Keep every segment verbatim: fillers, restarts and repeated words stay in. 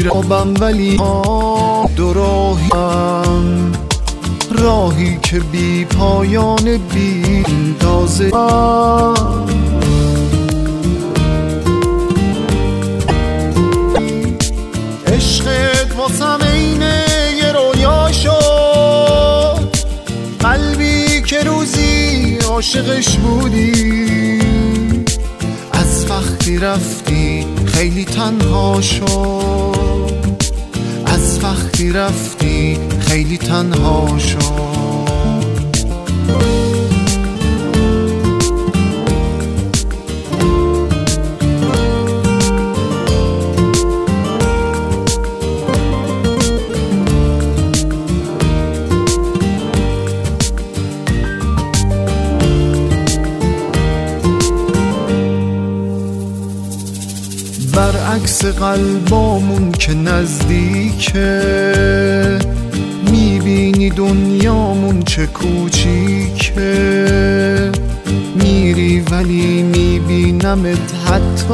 میرم ولی دو راهیم، راهی که بی پایان بی اندازه. عشقت واسم اینه یه رویا شد، قلبی که روزی عاشقش بودی، از وقتی رفتی خیلی تنها شد، از وقتی رفتی خیلی تنها شد. برعکس قلبامون که نزدیکه، میبینی دنیامون چه کوچیکه، میری ولی میبینمت حتی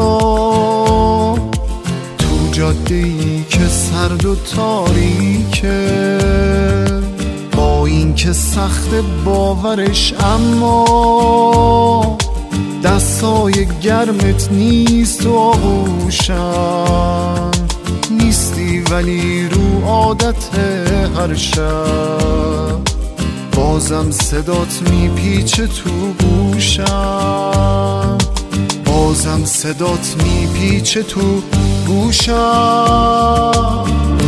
تو جاده‌ای که سرد و تاریکه. با این که سخت باورش اما دستای گرمت نیست و آغوشم نیستی، ولی رو عادت هر شب بازم صدات میپیچه تو گوشم، بازم صدات میپیچه تو گوشم.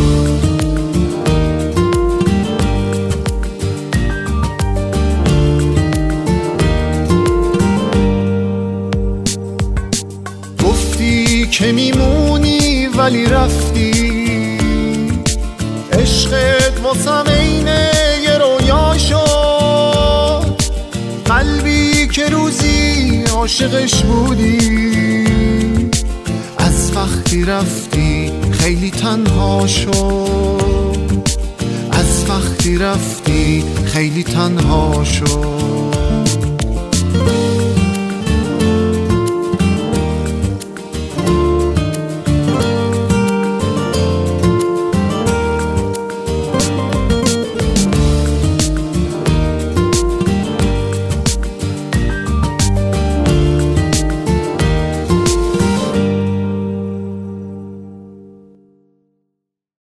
که میمونی ولی رفتی، عشقت واسم اینه یه رویا شد، قلبی که روزی عاشقش بودی، از وقتی رفتی خیلی تنها شد، از وقتی رفتی خیلی تنها شد.